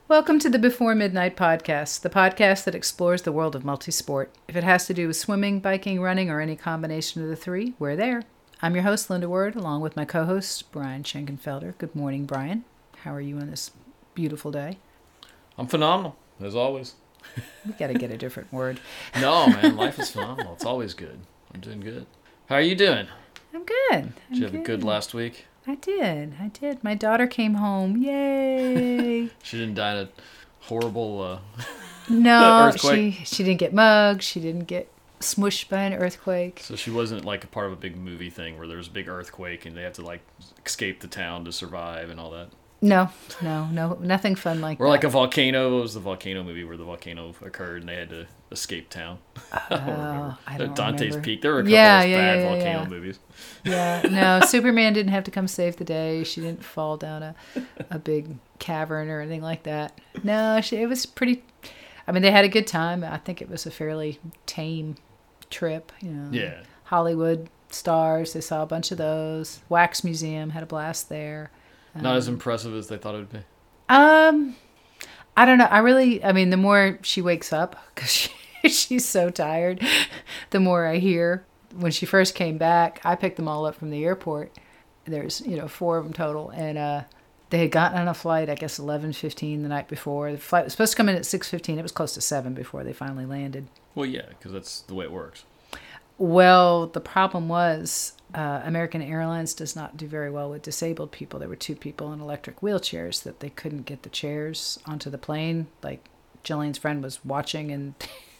Welcome to the Before Midnight podcast, the podcast that explores the world of multisport. If it has to do with swimming, biking, running, or any combination of the three, we're there. I'm your host, Linda Ward, along with my co-host, Brian Schenkenfelder. Good morning, Brian. How are you on this beautiful day? I'm phenomenal, as always. We got to get a different word. No, man, life is phenomenal. It's always good. I'm doing good. How are you doing? I'm good. Did you have a good last week? I did. My daughter came home. Yay! She didn't die in a horrible no, earthquake? she didn't get mugged. She didn't get smushed by an earthquake. So she wasn't like a part of a big movie thing where there's a big earthquake and they have to like escape the town to survive and all that? No, nothing fun like that. Or like a volcano. What was the volcano movie where the volcano occurred and they had to escape town? I don't Dante's remember. Peak. There were a couple of bad volcano yeah. movies. Yeah, no, Superman didn't have to come save the day. She didn't fall down a big cavern or anything like that. No, it was pretty... I mean, they had a good time. I think it was a fairly tame trip. You know, Yeah. Hollywood stars, they saw a bunch of those. Wax Museum, had a blast there. Not as impressive as they thought it would be. I don't know. I mean, the more she wakes up, because she's so tired, the more I hear. When she first came back, I picked them all up from the airport. There's, 4 of them total. And they had gotten on a flight, I guess, 11:15 the night before. The flight was supposed to come in at 6:15. It was close to 7 before they finally landed. Well, yeah, because that's the way it works. Well, the problem was American Airlines does not do very well with disabled people. There were 2 people in electric wheelchairs that they couldn't get the chairs onto the plane. Like Jillian's friend was watching, and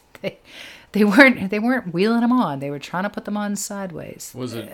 they weren't wheeling them on. They were trying to put them on sideways. Was it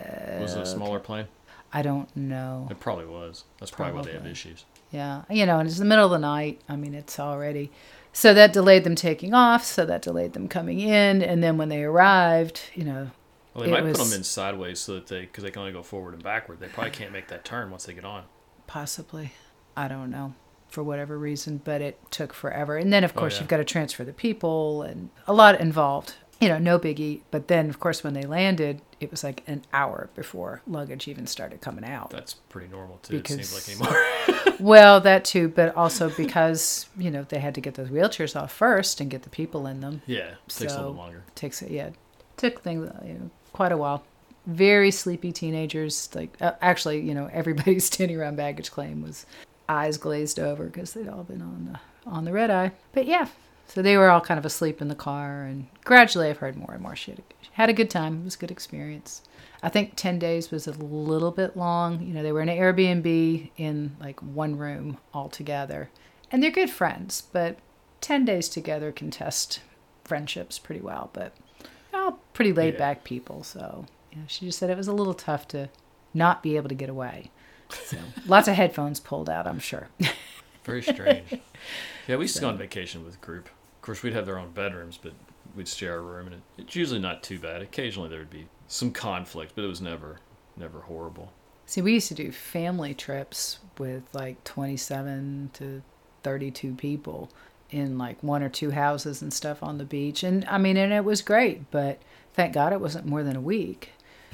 a smaller plane? I don't know. It probably was. That's probably why they have issues. Yeah, and it's the middle of the night. I mean, it's already... So that delayed them taking off, so that delayed them coming in, and then when they arrived, Well, they might put them in sideways so that because they can only go forward and backward. They probably can't make that turn once they get on. Possibly. I don't know, for whatever reason, but it took forever. And then, of course, you've got to transfer the people, and a lot involved. No biggie. But then, of course, when they landed, it was like an hour before luggage even started coming out. That's pretty normal, too, it seems like anymore. Well, that too, but also because, they had to get those wheelchairs off first and get the people in them. Yeah, it takes a little longer. Took things, quite a while. Very sleepy teenagers. Like, actually, everybody standing around baggage claim was eyes glazed over because they'd all been on the red eye. But yeah, so they were all kind of asleep in the car, and gradually I've heard more and more. She had a good time. It was a good experience. I think 10 days was a little bit long. They were in an Airbnb in like one room all together. And they're good friends, but 10 days together can test friendships pretty well. But all pretty laid back people. So she just said it was a little tough to not be able to get away. So lots of headphones pulled out, I'm sure. Very strange. Yeah, we used to go on vacation with a group. Of course, we'd have their own bedrooms, but we'd share a room, and it's usually not too bad. Occasionally there would be some conflict, but it was never horrible. See, we used to do family trips with like 27 to 32 people in like 1 or 2 houses and stuff on the beach. And I mean, and it was great, but thank God it wasn't more than a week,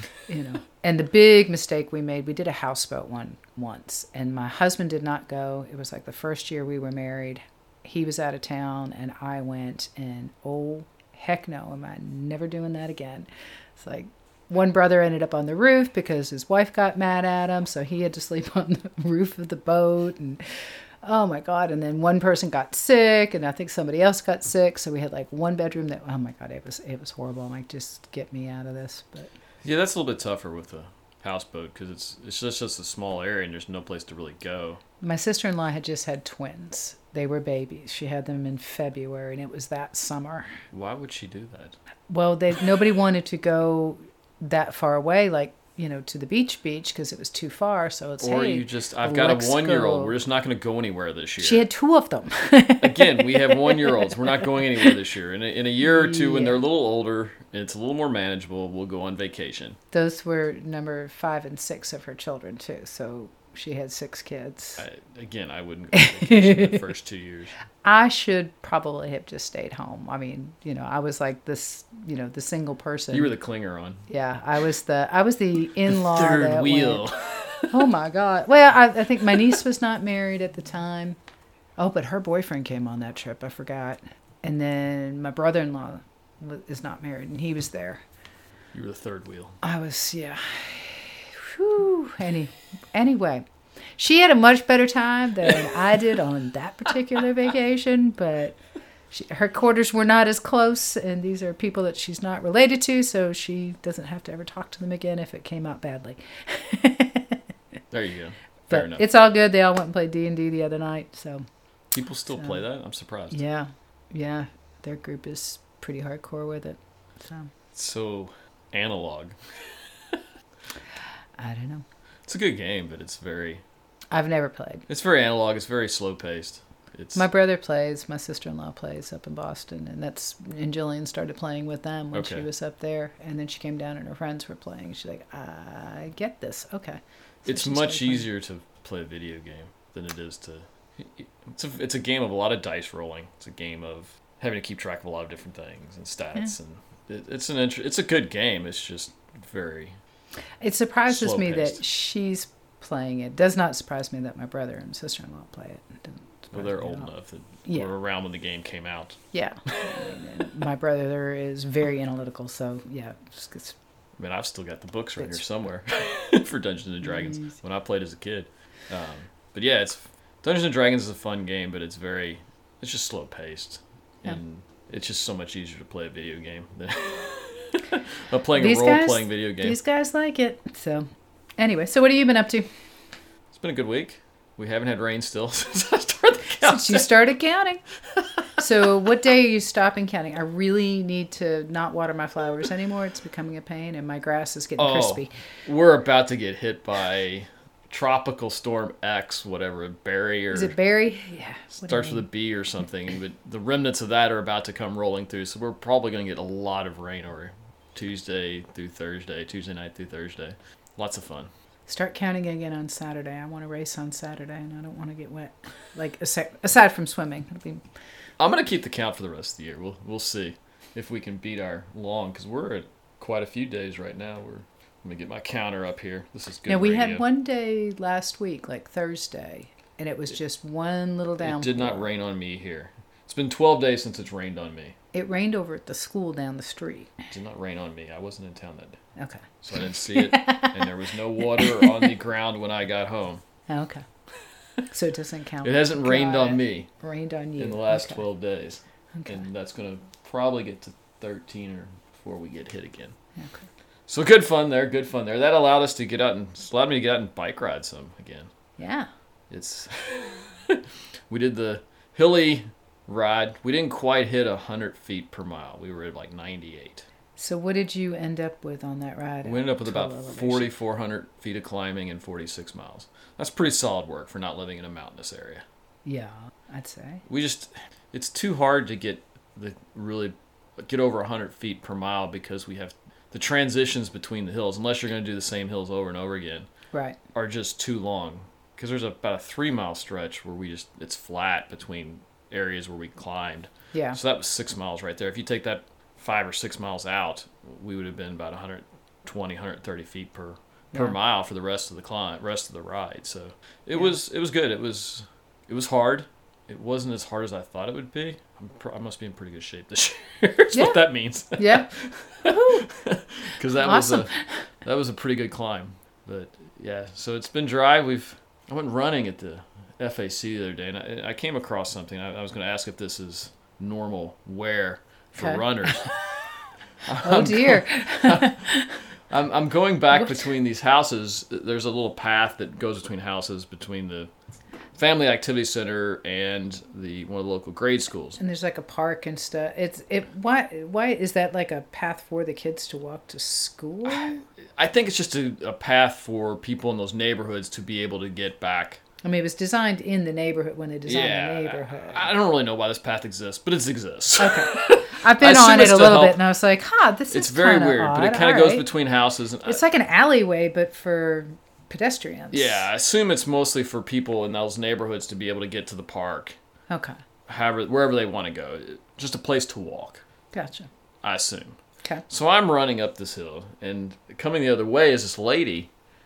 And the big mistake we made, we did a houseboat one once, and my husband did not go. It was like the first year we were married. He was out of town, and I went, and oh, heck no, am I never doing that again. It's like one brother ended up on the roof because his wife got mad at him, so he had to sleep on the roof of the boat, and oh my God. And then one person got sick, and I think somebody else got sick, so we had like one bedroom that, oh my God, it was horrible. I'm like, just get me out of this. But yeah, that's a little bit tougher with a houseboat because it's just a small area and there's no place to really go. My sister-in-law had just had twins. They were babies. She had them in February, and it was that summer. Why would she do that? Well, nobody wanted to go that far away, like, to the beach because it was too far. So it's, I've got a 1-year-old. We're just not going to go anywhere this year. She had 2 of them. Again, we have 1-year-olds. We're not going anywhere this year. In a year or two, when they're a little older and it's a little more manageable, we'll go on vacation. Those were number 5 and 6 of her children, too. So she had 6 kids. I wouldn't go on vacation the first 2 years. I should probably have just stayed home. I mean, I was like this, the single person. You were the clinger on. Yeah, I was the in-law. The third wheel. Oh my God. Well, I think my niece was not married at the time. Oh, but her boyfriend came on that trip. I forgot. And then my brother-in-law is not married, and he was there. You were the third wheel. I was, yeah. Whew. Anyway, she had a much better time than I did on that particular vacation, but her quarters were not as close, and these are people that she's not related to, so she doesn't have to ever talk to them again if it came out badly. There you go. Fair enough. It's all good. They all went and played D&D the other night, so. People still play that? I'm surprised. Yeah. Their group is pretty hardcore with it. So analog. I don't know. It's a good game, but it's very... I've never played. It's very analog. It's very slow-paced. My brother plays. My sister-in-law plays up in Boston, and Jillian started playing with them when she was up there, and then she came down and her friends were playing. She's like, I get this. Okay. So it's much easier to play a video game than it is to... It's a game of a lot of dice rolling. It's a game of having to keep track of a lot of different things and stats, and it's a good game. It's just very... It surprises me slow-paced. that she's playing it. Does not surprise me that my brother and sister-in-law play it. Well, they're old enough that were around when the game came out. Yeah. My brother is very analytical, so yeah. I mean, I've still got the books right here somewhere for Dungeons and Dragons when I played as a kid. But yeah, Dungeons and Dragons is a fun game, but it's just slow paced, and it's just so much easier to play a video game than playing a role-playing video game. These guys like it. So anyway, so what have you been up to? It's been a good week. We haven't had rain still since I started counting. Since you started counting. So what day are you stopping counting? I really need to not water my flowers anymore. It's becoming a pain, and my grass is getting crispy. We're about to get hit by Tropical Storm X, whatever, Barry or... Is it Barry? Yeah. Starts with a B or something. But the remnants of that are about to come rolling through, so we're probably going to get a lot of rain over Tuesday night through Thursday. Lots of fun. Start counting again on Saturday. I want to race on Saturday, and I don't want to get wet. Like, aside from swimming. I'm going to keep the count for the rest of the year. We'll see if we can beat our long, because we're at quite a few days right now. Let me get my counter up here. This is good. Now, we had one day last week, like Thursday, and it was just one little downpour. It did not rain on me here. It's been 12 days since it's rained on me. It rained over at the school down the street. It did not rain on me. I wasn't in town that day. Okay. So I didn't see it, and there was no water on the ground when I got home. Okay. So it doesn't count. It hasn't rained on me. Rained on you. In the last 12 days. Okay. And that's going to probably get to 13 or before we get hit again. Okay. So good fun there. That allowed us to get out allowed me to get out and bike ride some again. Yeah. We did the hilly ride. We didn't quite hit 100 feet per mile. We were at like 98. So what did you end up with on that ride? We ended up with about 4,400 feet of climbing and 46 miles. That's pretty solid work for not living in a mountainous area. Yeah, I'd say. It's too hard to really get over 100 feet per mile because we have the transitions between the hills, unless you're going to do the same hills over and over again, right, are just too long. Because there's about a 3-mile stretch where it's flat between areas where we climbed. Yeah. So that was 6 miles right there. If you take that 5 or 6 miles out, we would have been about 120, 130 feet per mile for the rest of the ride. So it was good. It was hard. It wasn't as hard as I thought it would be. I must be in pretty good shape this year. That's what that means. Yeah. Because that was a pretty good climb. But yeah, so it's been dry. I went running at the FAC the other day, and I came across something. I was going to ask if this is normal wear for runners. Oh dear. I'm going back between these houses. There's a little path that goes between houses between the Family Activity Center and one of the local grade schools. And there's like a park and stuff. Why is that like a path for the kids to walk to school? I think it's just a path for people in those neighborhoods to be able to get back. I mean, it was designed in the neighborhood when they designed the neighborhood. I don't really know why this path exists, but it exists. Okay. I've been on it a little bit, and I was like, this is It's very weird, odd. but it kind of goes between houses. It's like an alleyway, but for pedestrians. Yeah, I assume it's mostly for people in those neighborhoods to be able to get to the park. Okay. Wherever they want to go. Just a place to walk. Gotcha. I assume. Okay. So I'm running up this hill, and coming the other way is this lady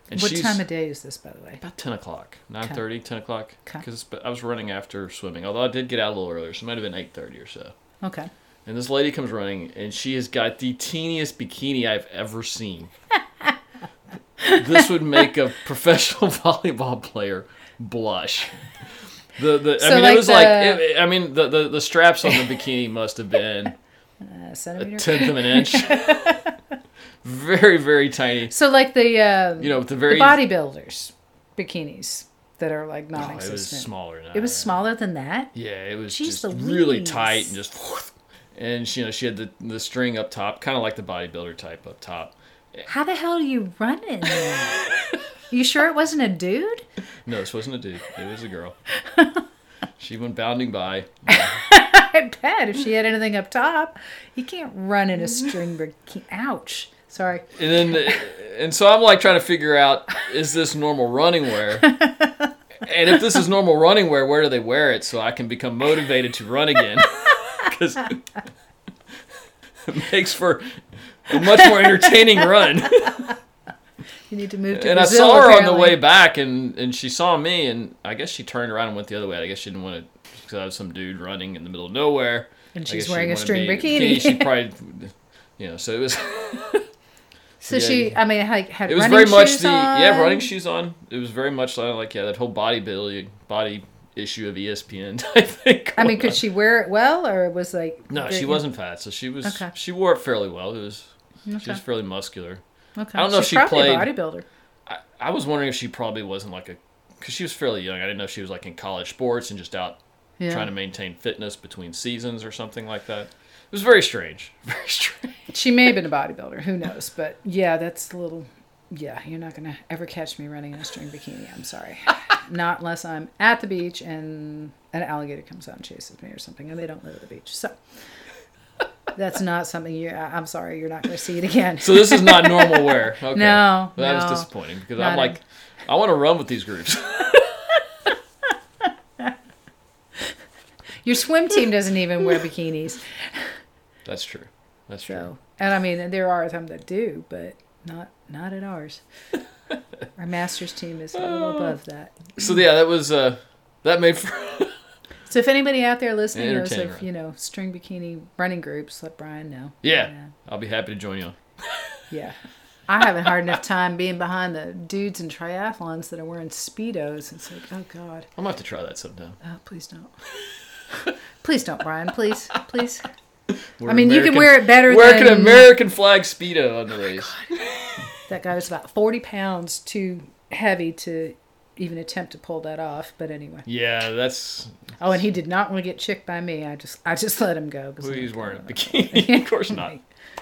And What she's time of day is this, by the way? about 10 o'clock, 9:30, 10 o'clock. Okay. Because I was running after swimming, although I did get out a little earlier, so it might have been 8:30 or so. Okay. And this lady comes running, and she has got the teeniest bikini I've ever seen. This would make a professional volleyball player blush. So it was the straps on the bikini must have been a Centimeter? tenth of an inch. Very, very tiny. So like the with the the bodybuilders bikinis that are like Oh, non-existent. it was smaller than that. It was smaller than that? Yeah, it was Jeez just really Louise. tight and just. And she had the string up top, kind of like the bodybuilder type up top. How the hell are you running? You sure it wasn't a dude? No, this wasn't a dude. It was a girl. She went bounding by. I bet if she had anything up top, you can't run in a string bikini. Ouch. Sorry. And so I'm like trying to figure out, is this normal running wear? And if this is normal running wear, where do they wear it so I can become motivated to run again? Because it makes for a much more entertaining run. You need to move to And Brazil, I saw her on the apparently. way back, and she saw me, and I guess she turned around and went the other way. I guess she didn't want to, because I was some dude running in the middle of nowhere. And I she's guess she wearing a wanted string me- bikini. She probably, so it was. So yeah, she, I mean, like, had It was running very much shoes on? running shoes on. It was very much like that whole body issue of ESPN type thing. I mean, going could on. she wear it well, or was like? No, she wasn't fat, so she was. Okay. She wore it fairly well. She Okay. was fairly muscular. Okay. I don't know if She's she probably played- a bodybuilder. I was wondering if she probably wasn't because she was fairly young. I didn't know if she was like in college sports and just out Yeah. trying to maintain fitness between seasons or something like that. It was very strange. Very strange. She may have been a bodybuilder. Who knows? But yeah, that's a little. Yeah, you're not gonna ever catch me running in a string bikini. I'm sorry. Not unless I'm at the beach and an alligator comes out and chases me or something, and they don't live at the beach. So that's not something I'm sorry, you're not gonna see it again. So this is not normal wear. Okay. No, Well, that no. was disappointing because Not I'm like, I want to run with these groups. Your swim team doesn't even wear bikinis. That's true. That's true. So, and I mean, there are some that do, but not at ours. Our masters team is a little above that. So yeah, that was that made for. So if anybody out there listening knows Entertaining of, string bikini running groups, let Brian know. Yeah, I'll be happy to join you. Yeah. I haven't hard enough time being behind the dudes in triathlons that are wearing Speedos. It's like, oh, God. I'm going to have to try that sometime. Oh, please don't. Please don't, Brian. Please. Please. Wear I mean, you can wear it better Wear than... an American flag Speedo on the race. That guy was about 40 pounds too heavy to even attempt to pull that off. But anyway. Yeah, that's... Oh, and he did not want to get chicked by me. I just let him go. Well, he's wearing a bikini. Of course not.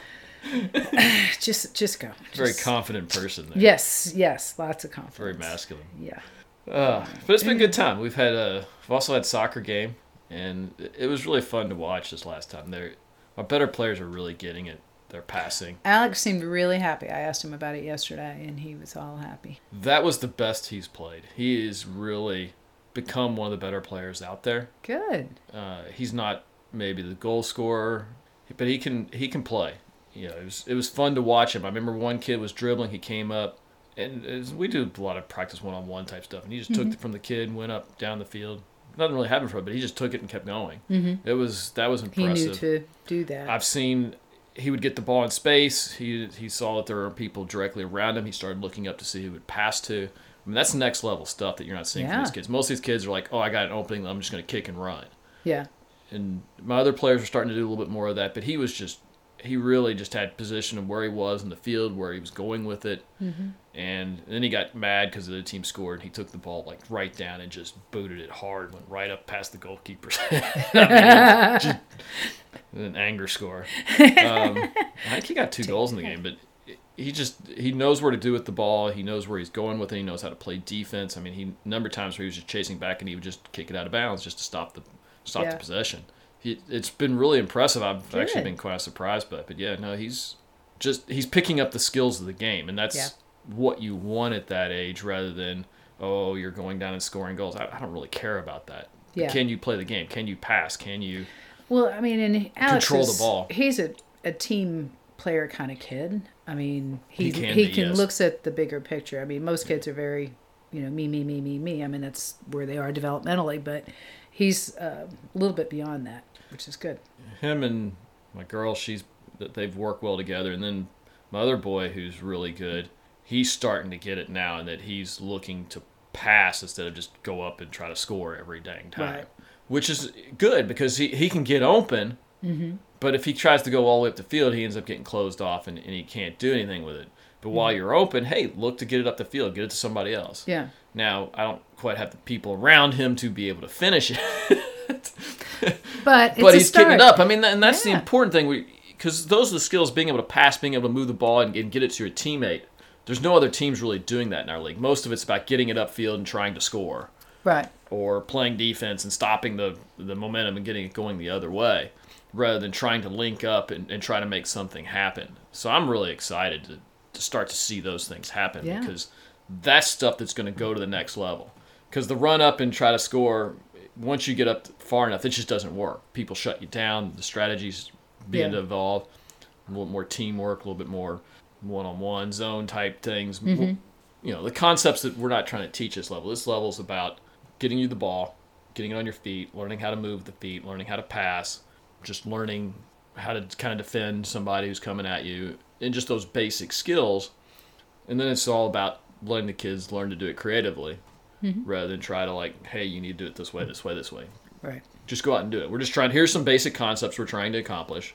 Just go. Very confident person there. Yes, lots of confidence. Very masculine. Yeah. But it's been a good time. We've also had soccer game, and it was really fun to watch this last time. Our better players are really getting it. They're passing. Alex seemed really happy. I asked him about it yesterday, and he was all happy. That was the best he's played. He has really become one of the better players out there. Good. He's not maybe the goal scorer, but he can play. It was fun to watch him. I remember one kid was dribbling. He came up, and we do a lot of practice one-on-one type stuff, and he just took it from the kid and went up down the field. Nothing really happened for him, but he just took it and kept going. Mm-hmm. That was impressive. He knew to do that. I've seen he would get the ball in space. He saw that there were people directly around him. He started looking up to see who he would pass to. I mean, that's next level stuff that you're not seeing from these kids. Most of these kids are like, oh, I got an opening. I'm just going to kick and run. Yeah. And my other players are starting to do a little bit more of that, but he really just had position of where he was in the field, where he was going with it. Mm-hmm. And then he got mad because the other team scored, and he took the ball like right down and just booted it hard, went right up past the goalkeeper's head. An anger score. I think he got 2 goals in the game, but he knows where to do with the ball. He knows where he's going with it. He knows how to play defense. I mean, number of times where he was just chasing back and he would just kick it out of bounds just to stop the possession. It's been really impressive. I've actually been quite surprised by it. But yeah, no, he's picking up the skills of the game, and that's what you want at that age, rather than, oh, you're going down and scoring goals. I don't really care about that. Yeah. Can you play the game? Can you pass? Can you Well, I mean, and Alex control the ball? He's a team player kind of kid. I mean, he can can looks at the bigger picture. I mean, most kids are very, me, me, me, me, me. I mean, that's where they are developmentally, but he's a little bit beyond that, which is good. Him and my girl, they've worked well together, and then my other boy, who's really good, he's starting to get it now, and that he's looking to pass instead of just go up and try to score every dang time, Right. which is good because he can get open, but if he tries to go all the way up the field, he ends up getting closed off, and he can't do anything with it. But while you're open, hey, look to get it up the field, get it to somebody else. Yeah. Now, I don't quite have the people around him to be able to finish it. But he's getting it up. I mean, and that's the Yeah. important thing. Because those are the skills, being able to pass, being able to move the ball and get it to your teammate. There's no other teams really doing that in our league. Most of it's about getting it upfield and trying to score. Right. Or playing defense and stopping the momentum and getting it going the other way, rather than trying to link up and try to make something happen. So I'm really excited to start to see those things happen, because that's stuff that's going to go to the next level. Because the run up and try to score, once you get up far enough, it just doesn't work. People shut you down. The strategies begin to evolve. A little more teamwork, a little bit more one-on-one zone type things. The concepts that we're not trying to teach this level. This level is about getting you the ball, getting it on your feet, learning how to move the feet, learning how to pass, just learning how to kind of defend somebody who's coming at you, and just those basic skills. And then it's all about letting the kids learn to do it creatively, rather than try to hey, you need to do it this way, this way, this way. Right. Just go out and do it. We're just trying. Here's some basic concepts we're trying to accomplish.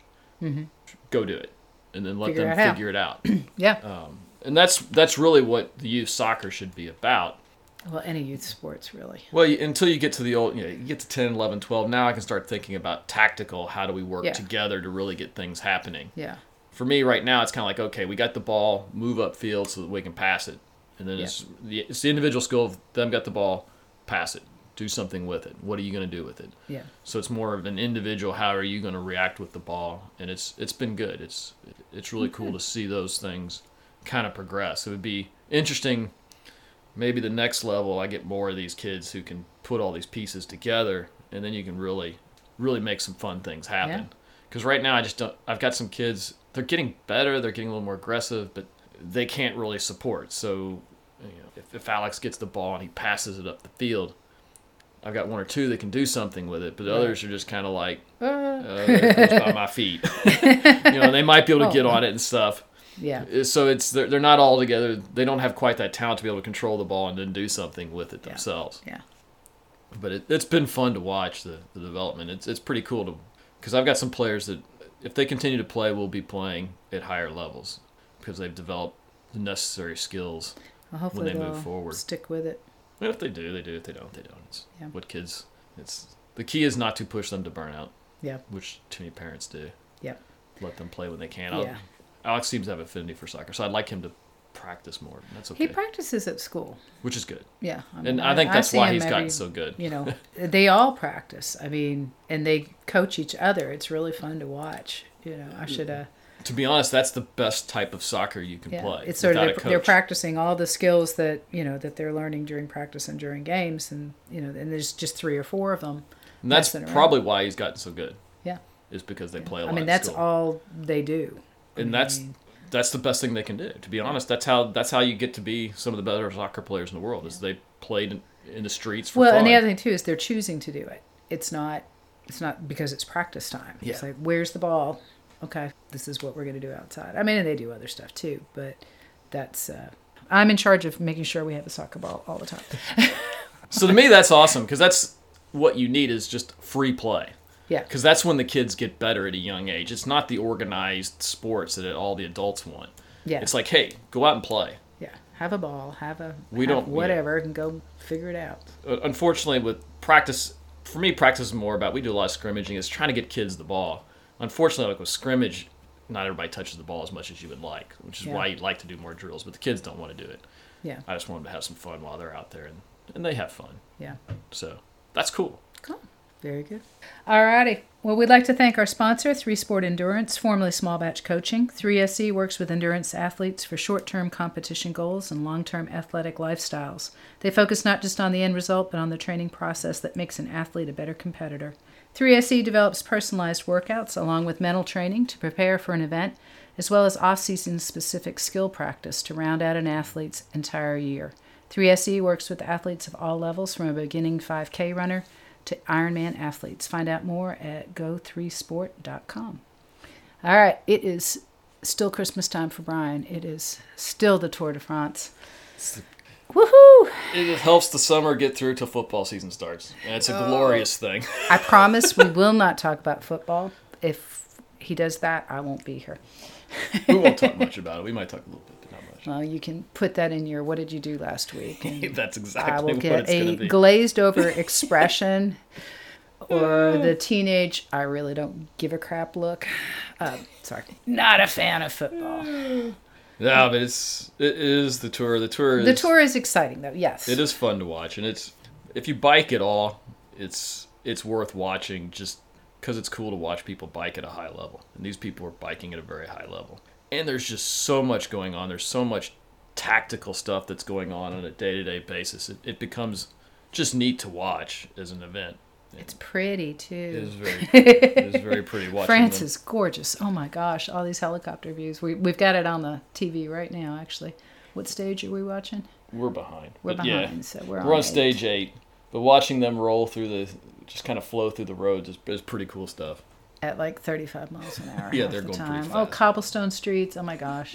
Go do it, and then let them figure it out. Yeah. And that's really what the youth soccer should be about. Well, any youth sports, really. Well, until you get to the old, you get to 10, 11, 12. Now I can start thinking about tactical. How do we work together to really get things happening? Yeah. For me right now, it's kind of okay, we got the ball, move upfield so that we can pass it. And then it's the individual skill of them got the ball, pass it. Do something with it. What are you going to do with it? Yeah. So it's more of an individual. How are you going to react with the ball? And it's been good. It's really cool to see those things kind of progress. It would be interesting. Maybe the next level, I get more of these kids who can put all these pieces together, and then you can really, really make some fun things happen. Because right now, I've got some kids. They're getting better. They're getting a little more aggressive, but they can't really support. So, if Alex gets the ball and he passes it up the field, I've got one or two that can do something with it, but others are just kind of there it goes by my feet. They might be able to get on it and stuff. Yeah. So they're not all together. They don't have quite that talent to be able to control the ball and then do something with it themselves. Yeah. But it's been fun to watch the development. It's pretty cool because I've got some players that, if they continue to play, will be playing at higher levels because they've developed the necessary skills Well, hopefully when they move forward. Stick with it. And if they do, they do. If they don't, they don't. It's what kids. The key is not to push them to burnout. Yeah. Which too many parents do. Yeah. Let them play when they can. Yeah. Alex seems to have affinity for soccer, so I'd like him to practice more. That's okay. He practices at school. Which is good. Yeah. And I think that's why he's gotten so good. They all practice. I mean, and they coach each other. It's really fun to watch. I should. To be honest, that's the best type of soccer you can play. It's sort of they're practicing all the skills that that they're learning during practice and during games, and and there's just 3 or 4 of them. And that's probably why he's gotten so good. Yeah. Is because they play a lot. I mean, that's all they do. And that's the best thing they can do. To be honest, that's how you get to be some of the better soccer players in the world. Is they played in the streets for fun. And the other thing too is they're choosing to do it. It's not because it's practice time. Yeah. It's like, where's the ball? Okay, this is what we're going to do outside. I mean, and they do other stuff too, but that's I'm in charge of making sure we have a soccer ball all the time. So to me, that's awesome because that's what you need is just free play. Yeah. Because that's when the kids get better at a young age. It's not the organized sports that all the adults want. Yeah. It's like, hey, go out and play. Yeah. Have a ball. Have whatever, and go figure it out. Unfortunately, with practice, for me, practice is more about, we do a lot of scrimmaging. It's trying to get kids the ball. Unfortunately, with scrimmage, not everybody touches the ball as much as you would like, which is why you'd like to do more drills. But the kids don't want to do it. Yeah. I just want them to have some fun while they're out there, and they have fun. Yeah. So that's cool. Cool. Very good. Alrighty. Well, we'd like to thank our sponsor, 3 Sport Endurance, formerly Small Batch Coaching. 3SE works with endurance athletes for short-term competition goals and long-term athletic lifestyles. They focus not just on the end result, but on the training process that makes an athlete a better competitor. 3SE develops personalized workouts along with mental training to prepare for an event as well as off-season specific skill practice to round out an athlete's entire year. 3SE works with athletes of all levels, from a beginning 5K runner to Ironman athletes. Find out more at go3sport.com. All right, it is still Christmas time for Brian. It is still the Tour de France. Woohoo! It helps the summer get through till football season starts. And it's a glorious thing. I promise we will not talk about football. If he does that, I won't be here. We won't talk much about it. We might talk a little bit, but not much. Well, you can put that in your what did you do last week? That's I exactly will what get it's going to a be. glazed over expression or the teenage I really don't give a crap look. Sorry. Not a fan of football. Yeah, but it is the Tour. The Tour is exciting though, yes. It is fun to watch, and if you bike at all, it's worth watching just because it's cool to watch people bike at a high level. And these people are biking at a very high level. And there's just so much going on. There's so much tactical stuff that's going on a day-to-day basis. It becomes just neat to watch as an event. It's pretty, too. It is very pretty watching France them. is gorgeous. Oh, my gosh. All these helicopter views. We've got it on the TV right now, actually. What stage are we watching? We're behind. We're behind, so we're on stage 8. But watching them roll through just kind of flow through the roads is pretty cool stuff. At like 35 miles an hour. Yeah, they're going pretty fast. Oh, cobblestone streets. Oh, my gosh.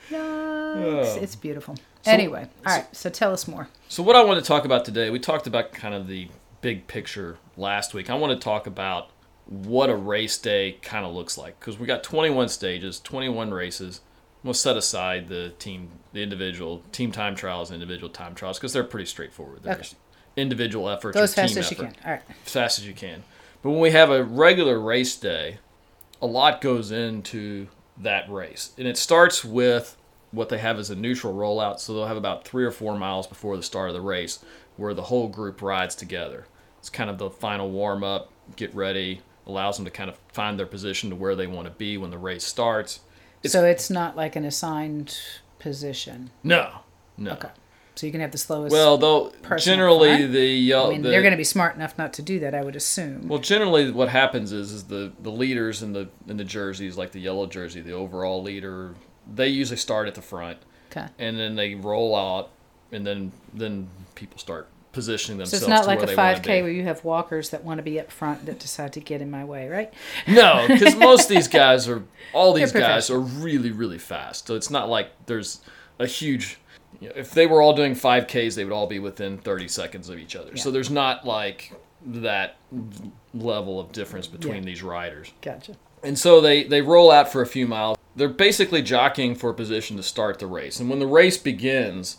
It's beautiful. Anyway, all right, so tell us more. So what I want to talk about today, we talked about kind of the big picture last week. I want to talk about what a race day kind of looks like, because we got 21 stages, 21 races. We'll set aside the individual team time trials, individual time trials, because they're pretty straightforward. There's individual efforts. Go as fast team as effort. you can. All right. As fast as you can. But when we have a regular race day, a lot goes into that race. And it starts with what they have as a neutral rollout. So they'll have about 3 or 4 miles before the start of the race where the whole group rides together. It's kind of the final warm-up, get ready, allows them to kind of find their position to where they want to be when the race starts. So it's not like an assigned position? No. Okay. So you can have the slowest generally they're going to be smart enough not to do that, I would assume. Well, generally what happens is the leaders in the jerseys, like the yellow jersey, the overall leader, they usually start at the front. Okay. And then they roll out, and then people start positioning themselves. So it's not like a 5K where you have walkers that want to be up front that decide to get in my way, right? No, because most of these guys guys are really, really fast. So it's not like there's a huge... if they were all doing 5Ks, they would all be within 30 seconds of each other. Yeah. So there's not like that level of difference between these riders. Gotcha. And so they roll out for a few miles. They're basically jockeying for a position to start the race. And when the race begins,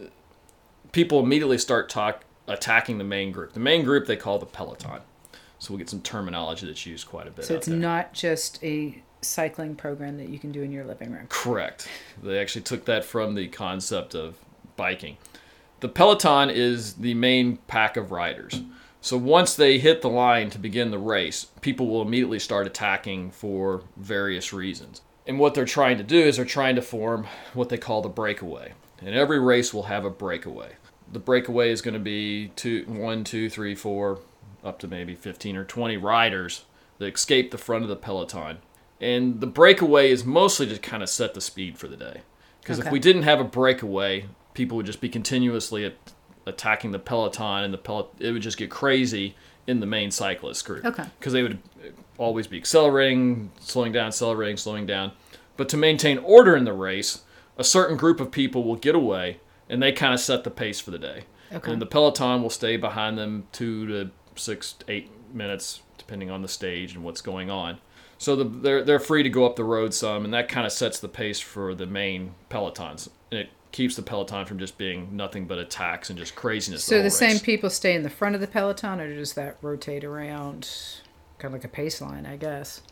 people immediately start attacking the main group. The main group they call the peloton. So we'll get some terminology that's used quite a bit. So it's not just a cycling program that you can do in your living room. Correct. They actually took that from the concept of biking. The peloton is the main pack of riders. So once they hit the line to begin the race, people will immediately start attacking for various reasons. And what they're trying to do is they're trying to form what they call the breakaway. And every race will have a breakaway. The breakaway is going to be 1, 2, 3, 4, up to maybe 15 or 20 riders that escape the front of the peloton. And the breakaway is mostly to kind of set the speed for the day. Because if we didn't have a breakaway, people would just be continuously attacking the peloton, and it would just get crazy in the main cyclist group. Okay. Because they would always be accelerating, slowing down. But to maintain order in the race, a certain group of people will get away, and they kind of set the pace for the day. Okay. And the peloton will stay behind them 2 to 6 to 8 minutes, depending on the stage and what's going on. So they're free to go up the road some, and that kind of sets the pace for the main pelotons. And it keeps the peloton from just being nothing but attacks and just craziness. So the same people stay in the front of the peloton, or does that rotate around, kind of like a pace line, I guess?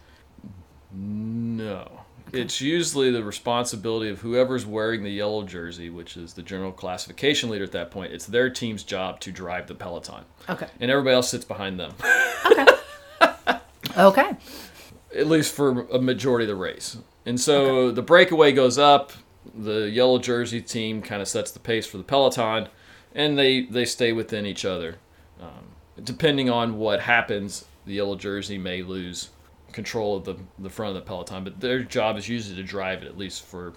No. Okay. It's usually the responsibility of whoever's wearing the yellow jersey, which is the general classification leader at that point. It's their team's job to drive the peloton. Okay. And everybody else sits behind them. Okay. At least for a majority of the race. And so the breakaway goes up, the yellow jersey team kind of sets the pace for the peloton, and they stay within each other. Depending on what happens, the yellow jersey may lose control of the front of the peloton, but their job is usually to drive it at least for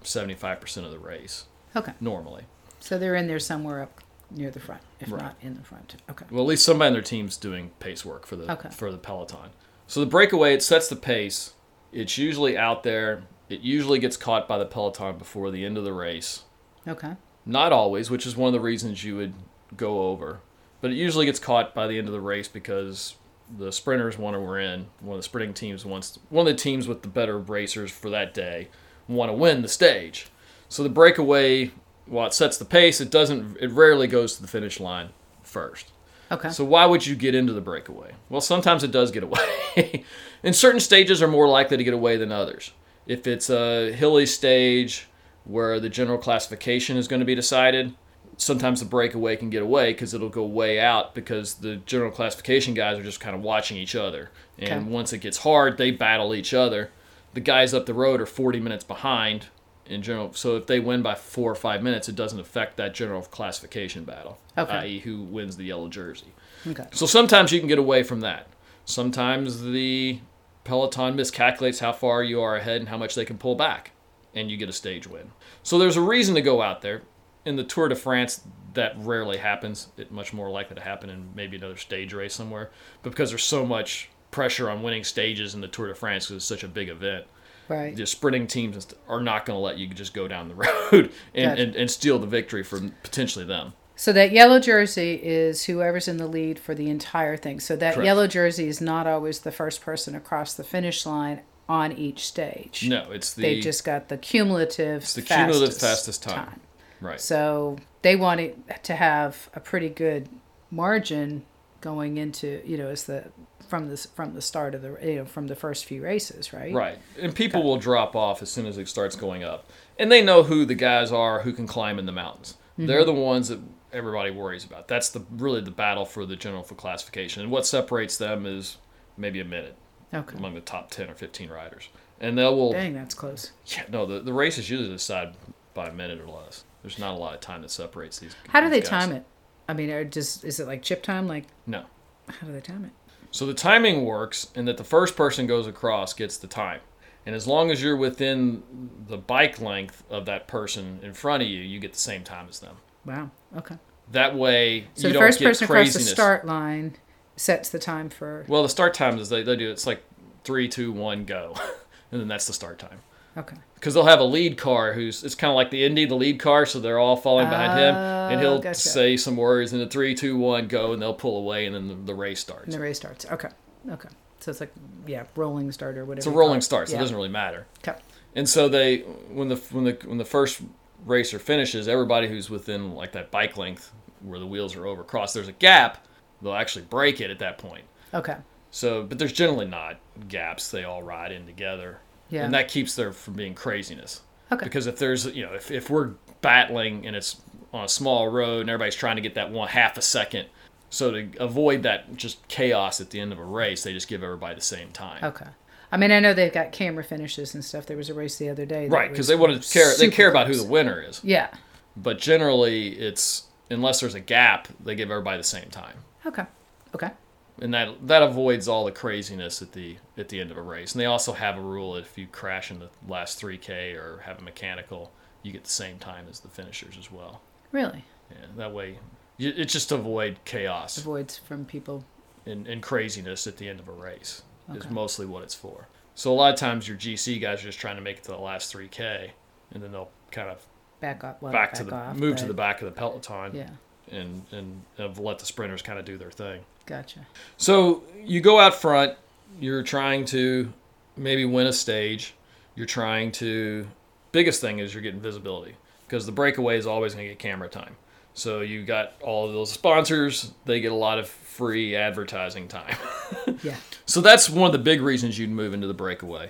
75% of the race. Okay. Normally. So they're in there somewhere up near the front, if Right. not in the front. Okay. Well, at least somebody on their team's doing pace work for the Okay. peloton. So the breakaway, it sets the pace. It's usually out there. It usually gets caught by the peloton before the end of the race. Okay. Not always, which is one of the reasons you would go over. But it usually gets caught by the end of the race because the sprinters one of the sprinting teams one of the teams with the better racers for that day want to win the stage. So the breakaway, while it sets the pace, it rarely goes to the finish line first. Okay. So why would you get into the breakaway? Well, sometimes it does get away. And certain stages are more likely to get away than others. If it's a hilly stage where the general classification is going to be decided, sometimes the breakaway can get away because it'll go way out because the general classification guys are just kind of watching each other. And Okay. once it gets hard, they battle each other. The guys up the road are 40 minutes behind in general. So if they win by 4 or 5 minutes, it doesn't affect that general classification battle, Okay. i.e. who wins the yellow jersey. Okay. So sometimes you can get away from that. Sometimes the peloton miscalculates how far you are ahead and how much they can pull back, and you get a stage win. So there's a reason to go out there. In the Tour de France, that rarely happens. It's much more likely to happen in maybe another stage race somewhere. But because there's so much pressure on winning stages in the Tour de France because it's such a big event, Right. the sprinting teams are not going to let you just go down the road and, Gotcha. and steal the victory from potentially them. So that yellow jersey is whoever's in the lead for the entire thing. So that Correct. yellow jersey is not always the first person across the finish line on each stage. No, it's They just got the cumulative fastest time. Right. So they want it to have a pretty good margin going into, as from the start of the, from the first few races, right? Right. And people will drop off as soon as it starts going up. And they know who the guys are who can climb in the mountains. Mm-hmm. They're the ones that everybody worries about. That's really the battle for the general for classification. And what separates them is maybe a minute Okay. among the top 10 or 15 riders. And they will... Dang, that's close. Yeah, no, the race is usually decided by a minute or less. There's not a lot of time that separates these How do they guys. time it? I mean, is it like chip time? Like, No. how do they time it? So the timing works in that the first person goes across gets the time. And as long as you're within the bike length of that person in front of you, you get the same time as them. Wow. Okay. That way, So you the don't first get person across the craziness. start line sets the time for. Well, the start time is they do it's like 3, 2, 1, go, and then that's the start time. Okay. Because they'll have a lead car it's kind of like the Indy, the lead car, so they're all following behind him, and he'll Gotcha. say some words, and the 3, 2, 1, go, and they'll pull away, and then the race starts. And the race starts. Okay. Okay. So it's like, rolling start or whatever. It's a you call rolling it. start, so Yeah. it doesn't really matter. Okay. And so when the first racer finishes, everybody who's within like that bike length where the wheels are over across, there's a gap. They'll actually break it at that point. Okay. So, but there's generally not gaps. They all ride in together, Yeah. and that keeps there from being craziness. Okay. Because if there's if we're battling and it's on a small road and everybody's trying to get that half a second, so to avoid that just chaos at the end of a race, they just give everybody the same time. Okay. I mean, I know they've got camera finishes and stuff. There was a race the other day. that Right, because was they want to care. They super care about who close. the winner is. Yeah. But generally, it's unless there's a gap, they give everybody the same time, Okay. Okay. and that avoids all the craziness at the end of a race. And they also have a rule that if you crash in the last 3K or have a mechanical, you get the same time as the finishers as well. Really? Yeah, that way, it's just to avoid chaos Avoids from people. and craziness at the end of a race is Okay. mostly what it's for. So a lot of times your GC guys are just trying to make it to the last 3K, and then they'll kind of Back off. Well, back back to the off, move to but- the back of the peloton. Yeah. And let the sprinters kind of do their thing. Gotcha. So you go out front, you're trying to maybe win a stage. You're trying to, biggest thing is you're getting visibility because the breakaway is always going to get camera time. So you got all of those sponsors, they get a lot of free advertising time. Yeah. So that's one of the big reasons you'd move into the breakaway.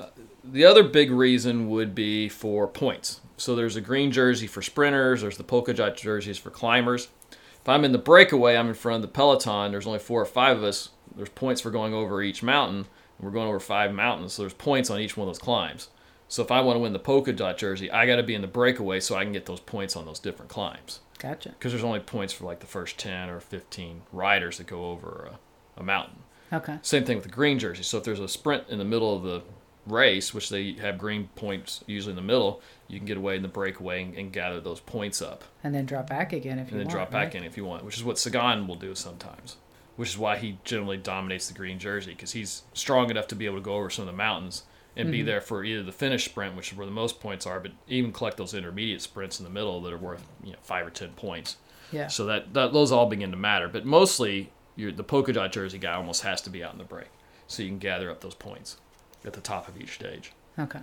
The other big reason would be for points. So there's a green jersey for sprinters, there's the polka dot jerseys for climbers. If I'm in the breakaway, I'm in front of the peloton, there's only 4 or 5 of us, there's points for going over each mountain, and we're going over 5 mountains, so there's points on each one of those climbs. So if I want to win the polka dot jersey, I got to be in the breakaway so I can get those points on those different climbs. Gotcha. Because there's only points for like the first 10 or 15 riders that go over a mountain. Okay. Same thing with the green jersey. So if there's a sprint in the middle of the race, which they have green points usually in the middle, you can get away in the breakaway and gather those points up. And then drop back again if you want. And then drop back in if you want, which is what Sagan will do sometimes, which is why he generally dominates the green jersey, because he's strong enough to be able to go over some of the mountains and be there for either the finish sprint, which is where the most points are, but even collect those intermediate sprints in the middle that are worth 5 or 10 points. Yeah. So that those all begin to matter. But mostly, the polka dot jersey guy almost has to be out in the break, so you can gather up those points at the top of each stage. Okay.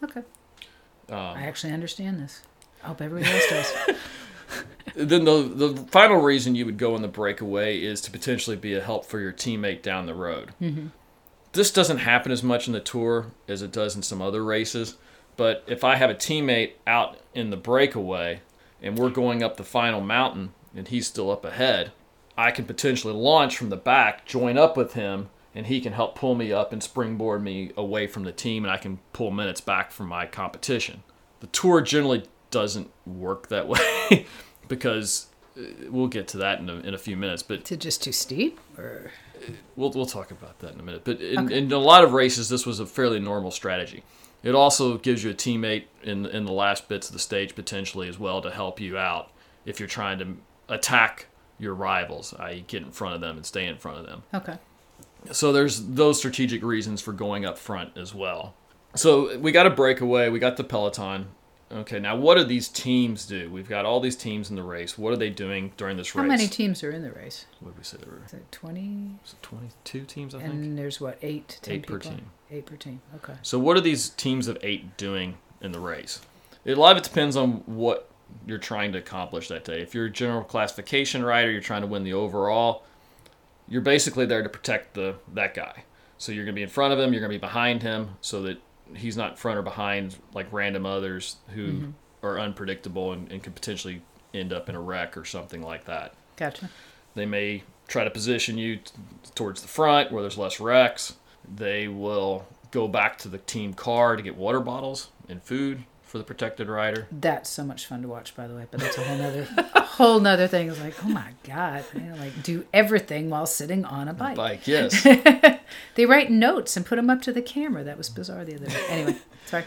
I actually understand this. I hope everybody else does. Then the final reason you would go in the breakaway is to potentially be a help for your teammate down the road. Mm-hmm. This doesn't happen as much in the Tour as it does in some other races, but if I have a teammate out in the breakaway and we're going up the final mountain and he's still up ahead, I can potentially launch from the back, join up with him, and he can help pull me up and springboard me away from the team, and I can pull minutes back from my competition. The Tour generally doesn't work that way because we'll get to that in a few minutes. But Is it just too steep? Or we'll talk about that in a minute. But in a lot of races, this was a fairly normal strategy. It also gives you a teammate in the last bits of the stage potentially as well to help you out if you're trying to attack your rivals, i.e. get in front of them and stay in front of them. Okay. So there's those strategic reasons for going up front as well. So we got a breakaway. We got the peloton. Okay, now what do these teams do? We've got all these teams in the race. What are they doing during this race? How many teams are in the race? What did we say there were? Is it 20? Was it 22 teams, I think? And there's what, 8 to 10 8 per people? team. 8 per team, okay. So what are these teams of 8 doing in the race? A lot of it depends on what you're trying to accomplish that day. If you're a general classification rider, you're trying to win the overall, you're basically there to protect that guy. So you're going to be in front of him, you're going to be behind him, so that he's not in front or behind like random others who are unpredictable and could potentially end up in a wreck or something like that. Gotcha. They may try to position you towards the front where there's less wrecks. They will go back to the team car to get water bottles and food for the protected rider. That's so much fun to watch, by the way, but that's a whole nother thing. It's like, oh my God, do everything while sitting on a bike. Yes. They write notes and put them up to the camera. That was bizarre the other day. Anyway, sorry.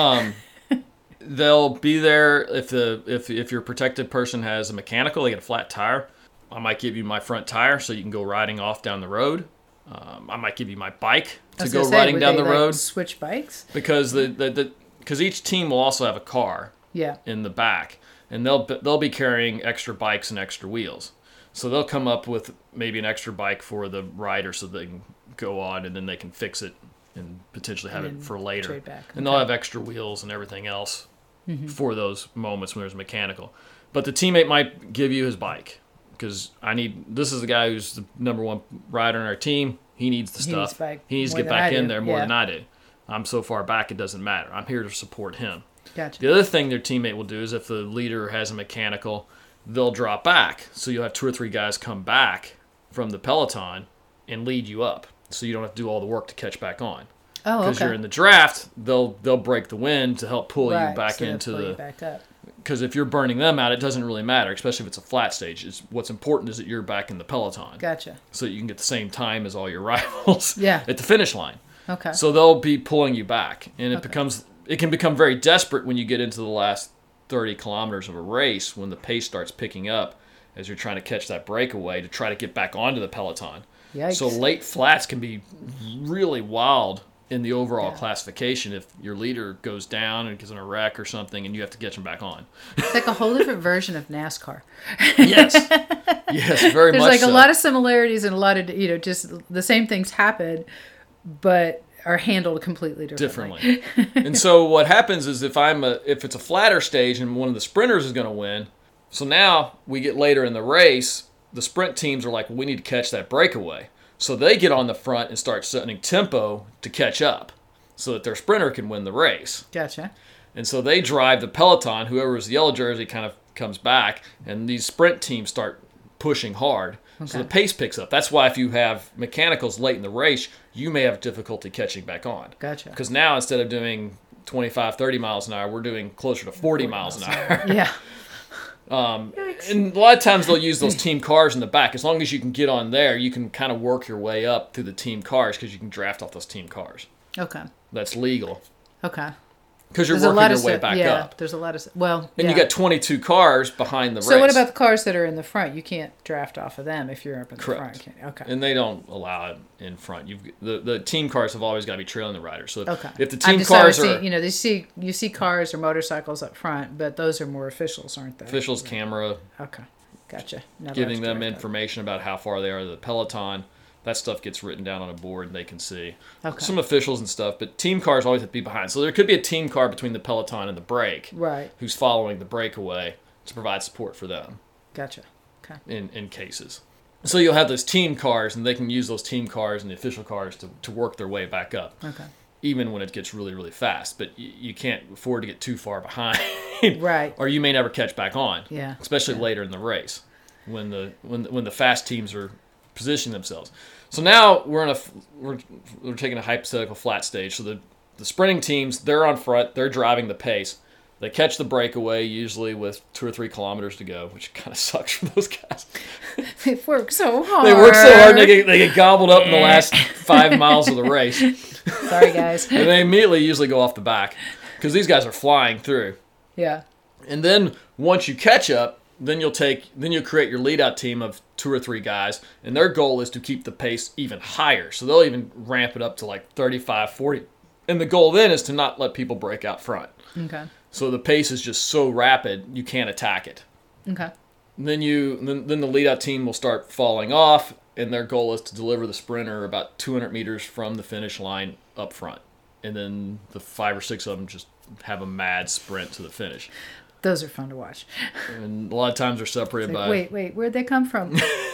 They'll be there if your protected person has a mechanical, they get a flat tire. I might give you my front tire so you can go riding off down the road. I might give you my bike to go riding down the road. Switch bikes? Because because each team will also have a car in the back, and they'll be carrying extra bikes and extra wheels. So they'll come up with maybe an extra bike for the rider so they can go on, and then they can fix it and potentially have it for later. Trade back. And they'll have extra wheels and everything else for those moments when there's mechanical. But the teammate might give you his bike because this is the guy who's the number one rider on our team. He needs the stuff. He needs to get back in there more than I do. I'm so far back it doesn't matter. I'm here to support him. Gotcha. The other thing their teammate will do is if the leader has a mechanical, they'll drop back. So you'll have 2 or 3 guys come back from the peloton and lead you up. So you don't have to do all the work to catch back on. Oh, okay. Because you're in the draft, they'll break the wind to help pull you back so into pull the. You back up. Because if you're burning them out, it doesn't really matter, especially if it's a flat stage. What's important is that you're back in the peloton. Gotcha. So you can get the same time as all your rivals at the finish line. Okay. So they'll be pulling you back, and it can become very desperate when you get into the last 30 kilometers of a race when the pace starts picking up as you're trying to catch that breakaway to try to get back onto the peloton. Yikes. So late flats can be really wild in the overall classification if your leader goes down and gets in a wreck or something and you have to get him back on. It's like a whole different version of NASCAR. Yes, very much. There's so. A lot of similarities and a lot of just the same things happen, but are handled completely differently. And so what happens is if it's a flatter stage and one of the sprinters is going to win, so now we get later in the race, the sprint teams are like, well, we need to catch that breakaway. So they get on the front and start setting tempo to catch up so that their sprinter can win the race. Gotcha. And so they drive the peloton. Whoever is the yellow jersey kind of comes back, and these sprint teams start pushing hard. Okay. So the pace picks up. That's why if you have mechanicals late in the race, you may have difficulty catching back on. Gotcha. Because now instead of doing 25, 30 miles an hour, we're doing closer to 40 miles an hour. Yeah. And a lot of times they'll use those team cars in the back. As long as you can get on there, you can kind of work your way up through the team cars because you can draft off those team cars. Okay. That's legal. Okay. Because you're working your way back up. There's a lot of... And you got 22 cars behind the race. So what about the cars that are in the front? You can't draft off of them if you're up in the Correct. front. Okay. And they don't allow it in front. The team cars have always got to be trailing the rider. So Okay. if the team cars are... you see cars or motorcycles up front, but those are more officials, aren't they? Officials, camera. Okay. Gotcha. Giving them information about how far they are to the peloton. That stuff gets written down on a board and they can see. Okay. Some officials and stuff, but team cars always have to be behind. So there could be a team car between the peloton and the brake. Right. Who's following the breakaway to provide support for them. Gotcha. Okay. In cases. So you'll have those team cars and they can use those team cars and the official cars to work their way back up. Okay. Even when it gets really, really fast. But you can't afford to get too far behind. Right. Or you may never catch back on. Yeah. Especially later in the race. When the fast teams are positioning themselves. So now we're taking a hypothetical flat stage. So the sprinting teams, they're on front, they're driving the pace. They catch the breakaway usually with 2 or 3 kilometers to go, which kind of sucks for those guys. They work so hard. They get gobbled up in the last 5 miles of the race. Sorry, guys. And they immediately usually go off the back because these guys are flying through. Yeah. And then once you catch up, then you'll create your lead out team of 2 or 3 guys, and their goal is to keep the pace even higher. So they'll even ramp it up to like 35, 40. And the goal then is to not let people break out front. Okay. So the pace is just so rapid, you can't attack it. Okay. And then the lead out team will start falling off, and their goal is to deliver the sprinter about 200 meters from the finish line up front. And then the 5 or 6 of them just have a mad sprint to the finish. Those are fun to watch. And a lot of times they're separated by... Wait, where'd they come from?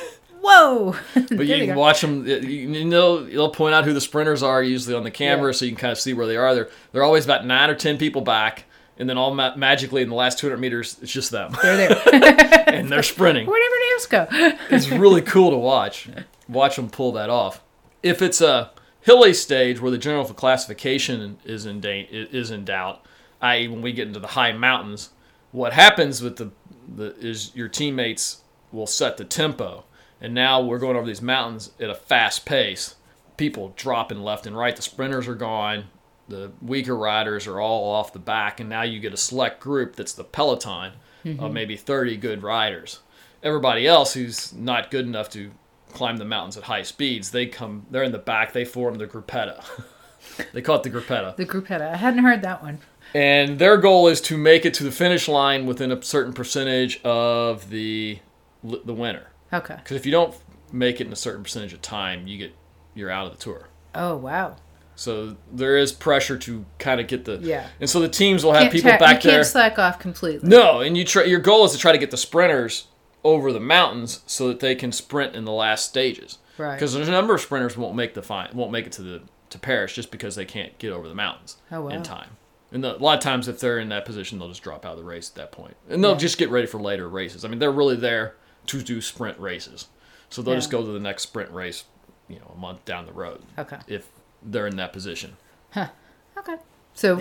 Whoa! But you can watch them, they'll point out who the sprinters are usually on the camera, so you can kind of see where they are. They're always about 9 or 10 people back, and then all magically in the last 200 meters, it's just them. They're there. And they're sprinting. Where'd everybody else go? It's really cool to watch them pull that off. If it's a hilly stage where the general classification is in doubt, i.e. when we get into the high mountains, what happens with is your teammates will set the tempo. And now we're going over these mountains at a fast pace. People dropping left and right. The sprinters are gone. The weaker riders are all off the back. And now you get a select group that's the peloton of maybe 30 good riders. Everybody else who's not good enough to climb the mountains at high speeds, they're in the back. They form the gruppetta. They call it the gruppetta. The gruppetta. I hadn't heard that one. And their goal is to make it to the finish line within a certain percentage of the winner. Okay. Because if you don't make it in a certain percentage of time, you're out of the tour. Oh, wow. So there is pressure to kind of get the... Yeah. And so the teams will have people back there. You can't slack off completely. No, and your goal is to try to get the sprinters over the mountains so that they can sprint in the last stages. Right. Because there's a number of sprinters won't make it to Paris just because they can't get over the mountains in time. And a lot of times, if they're in that position, they'll just drop out of the race at that point. And they'll just get ready for later races. I mean, they're really there to do sprint races. So they'll just go to the next sprint race, a month down the road. Okay. If they're in that position. Huh. Okay. So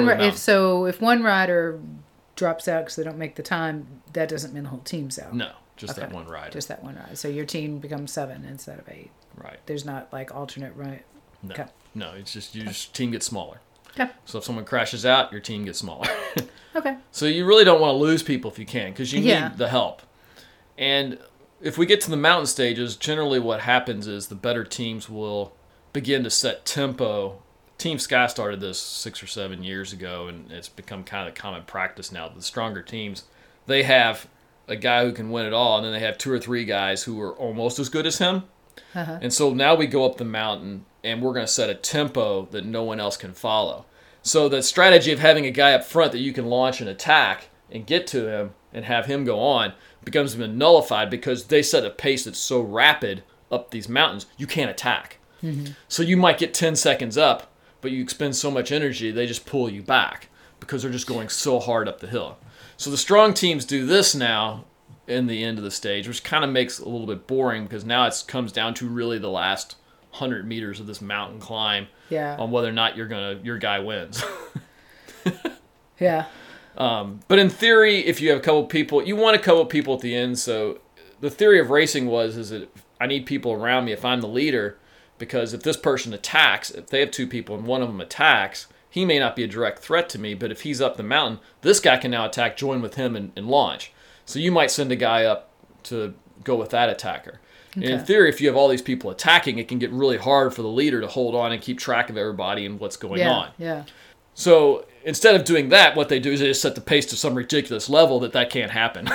if one rider drops out because they don't make the time, that doesn't mean the whole team's out. No, just that one rider. Just that one rider. So your team becomes 7 instead of 8. Right. There's not like alternate right. No. Okay. No, it's just your team gets smaller. Okay. So if someone crashes out, your team gets smaller. Okay. So you really don't want to lose people if you can, because you need the help. And if we get to the mountain stages, generally what happens is the better teams will begin to set tempo. Team Sky started this 6 or 7 years ago, and it's become kind of common practice now. The stronger teams, they have a guy who can win it all, and then they have 2 or 3 guys who are almost as good as him. Uh-huh. And so now we go up the mountain, and we're going to set a tempo that no one else can follow. So the strategy of having a guy up front that you can launch an attack and get to him and have him go on becomes nullified because they set a pace that's so rapid up these mountains, you can't attack. Mm-hmm. So you might get 10 seconds up, but you expend so much energy, they just pull you back because they're just going so hard up the hill. So the strong teams do this now in the end of the stage, which kind of makes it a little bit boring because now it comes down to really the last 100 meters of this mountain climb on whether or not your guy wins. Yeah. But in theory, if you have a couple people, you want a couple people at the end. So the theory of racing is that I need people around me if I'm the leader, because if this person attacks, if they have two people and one of them attacks, he may not be a direct threat to me, but if he's up the mountain, this guy can now attack, join with him, and launch. So you might send a guy up to go with that attacker. Okay. And in theory, if you have all these people attacking, it can get really hard for the leader to hold on and keep track of everybody and what's going on. Yeah. So instead of doing that, what they do is they just set the pace to some ridiculous level that can't happen.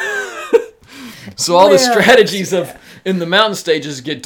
So all the strategies in the mountain stages get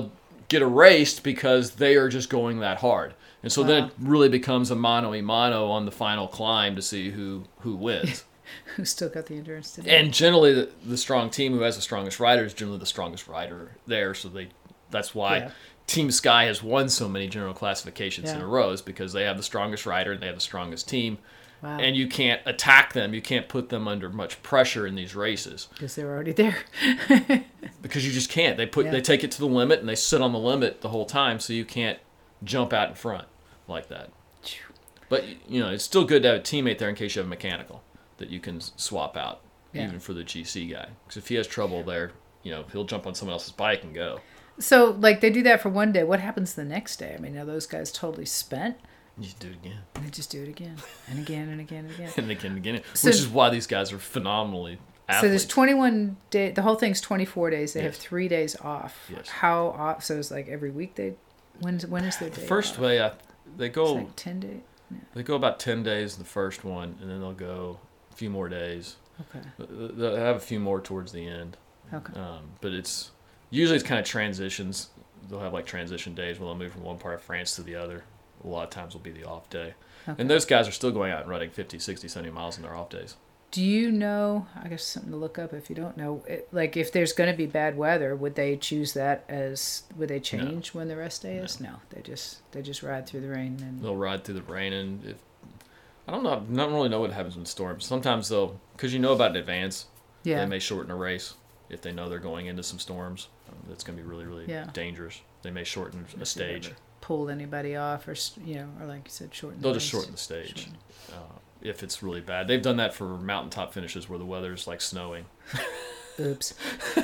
erased because they are just going that hard. And so then it really becomes a mano-a-mano on the final climb to see who wins. Who's still got the endurance to do And generally, the strong team who has the strongest rider is generally the strongest rider there. So that's why Team Sky has won so many general classifications in a row, is because they have the strongest rider and they have the strongest team. Wow. And you can't attack them. You can't put them under much pressure in these races. Because they're already there. Because you just can't. They take it to the limit and they sit on the limit the whole time, so you can't jump out in front like that. But it's still good to have a teammate there in case you have a mechanical that you can swap out, even for the GC guy. Because if he has trouble there, he'll jump on someone else's bike and go. So, they do that for one day. What happens the next day? I mean, are those guys totally spent? You just do it again. They just do it again and again and again and again. And again and again. So, which is why these guys are phenomenally athletes. So there's 21 days. The whole thing's 24 days. They have 3 days off. Yes. How off? So it's every week when is their day First off? way, they go... It's 10 days? Yeah. They go about 10 days the first one, and then they'll go a few more days. Okay. They'll have a few more towards the end. Okay. But usually it's kind of transitions. They'll have transition days where they'll move from one part of France to the other. A lot of times will be the off day. Okay. And those guys are still going out and running 50, 60, 70 miles on their off days. Do you know, I guess something to look up if you don't know, if there's going to be bad weather, would they choose that would they change when the rest day is? No, they just ride through the rain. They'll ride through the rain, and I don't really know what happens in storms. Sometimes because you know about it in advance, they may shorten a race if they know they're going into some storms. That's going to be really, really dangerous. They may shorten a stage. Pull anybody off, or like you said, shorten. They'll just shorten the stage if it's really bad. They've done that for mountaintop finishes where the weather's snowing. Oops.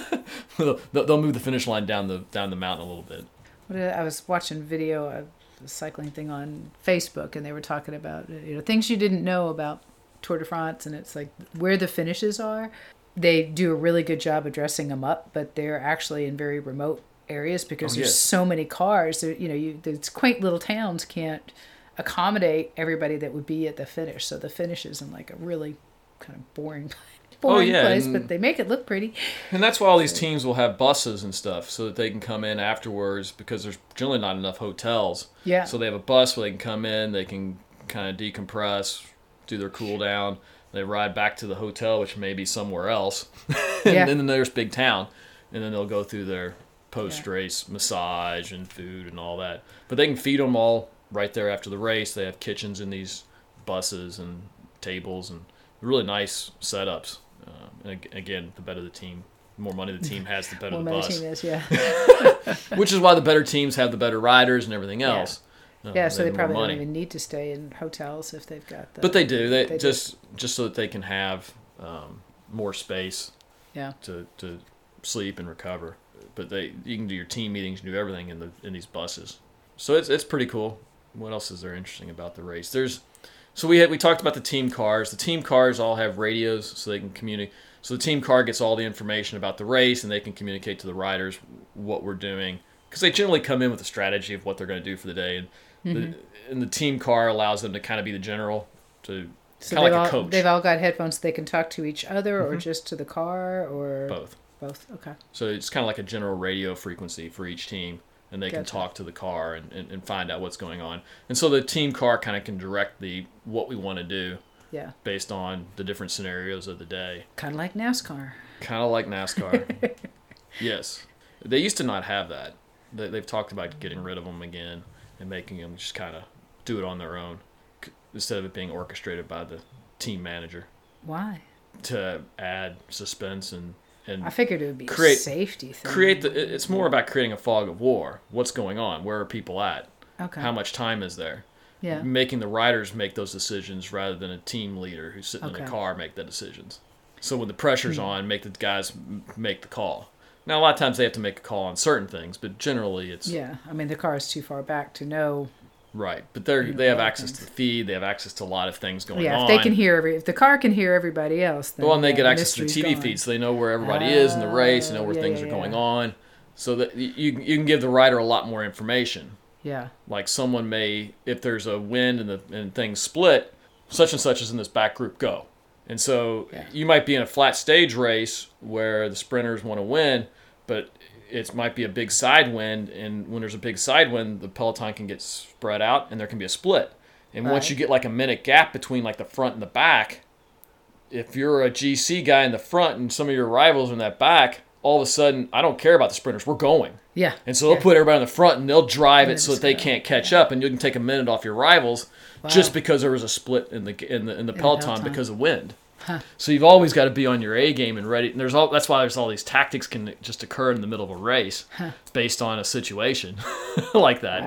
They'll move the finish line down the mountain a little bit. I was watching video of the cycling thing on Facebook, and they were talking about things you didn't know about Tour de France, and it's where the finishes are. They do a really good job of dressing them up, but they're actually in very remote areas because there's so many cars. These quaint little towns can't accommodate everybody that would be at the finish. So the finish is in a really kind of boring place, but they make it look pretty. And that's why all these teams will have buses and stuff so that they can come in afterwards, because there's generally not enough hotels. Yeah. So they have a bus where they can come in, they can kind of decompress, do their cool down. They ride back to the hotel, which may be somewhere else. And then there's big town. And then they'll go through their post-race massage and food and all that. But they can feed them all right there after the race. They have kitchens in these buses and tables and really nice setups. And again, the better the team, the more money the team has, the better the bus. The team is, Which is why the better teams have the better riders and everything else. So they probably don't even need to stay in hotels if they've got the... But they do. They just so that they can have more space to sleep and recover. But you can do your team meetings and do everything in these buses. So it's pretty cool. What else is there interesting about the race? We talked about the team cars. The team cars all have radios so they can communicate. So the team car gets all the information about the race, and they can communicate to the riders what we're doing, because they generally come in with a strategy of what they're going to do for the day. And the team car allows them to kind of be the general, kind of like a coach. They've all got headphones so they can talk to each other, or just to the car, or both. Okay. So it's kind of like a general radio frequency for each team, and they can talk to the car and find out what's going on. And so the team car kind of can direct what we want to do based on the different scenarios of the day. Kind of like NASCAR. Yes. They used to not have that. They've talked about getting rid of them again and making them just kind of do it on their own instead of it being orchestrated by the team manager. Why? To add suspense and I figured it would be a safety thing. It's more about creating a fog of war. What's going on? Where are people at? Okay. How much time is there? Yeah. making the riders make those decisions rather than a team leader who's sitting in Okay. the car make the decisions. So when the pressure's on, make the guys make the call. Now, a lot of times they have to make a call on certain things, but generally it's... Yeah. I mean, the car is too far back to know. Right, but they have other access to the feed. They have access to a lot of things going on. If they can hear if the car can hear everybody else, then Well, and they yeah, get the access to the mystery's TV gone. feed, so they know where everybody is in the race, and know where things are going on. So that you can give the rider a lot more information. Yeah. Like someone may, if there's a wind and things split, such and such is in this back group, go. And so you might be in a flat stage race where the sprinters want to win, but it might be a big side wind, and when there's a big side wind, the peloton can get spread out, and there can be a split. And once you get like a minute gap between like the front and the back, if you're a GC guy in the front and some of your rivals are in that back, all of a sudden, I don't care about the sprinters, we're going. Yeah. And so they'll put everybody in the front and they'll drive And it so that just they go. can't catch up, and you can take a minute off your rivals just because there was a split in the peloton peloton. because of wind. So you've always got to be on your A game and ready. And that's why there's all these tactics can just occur in the middle of a race based on a situation like that.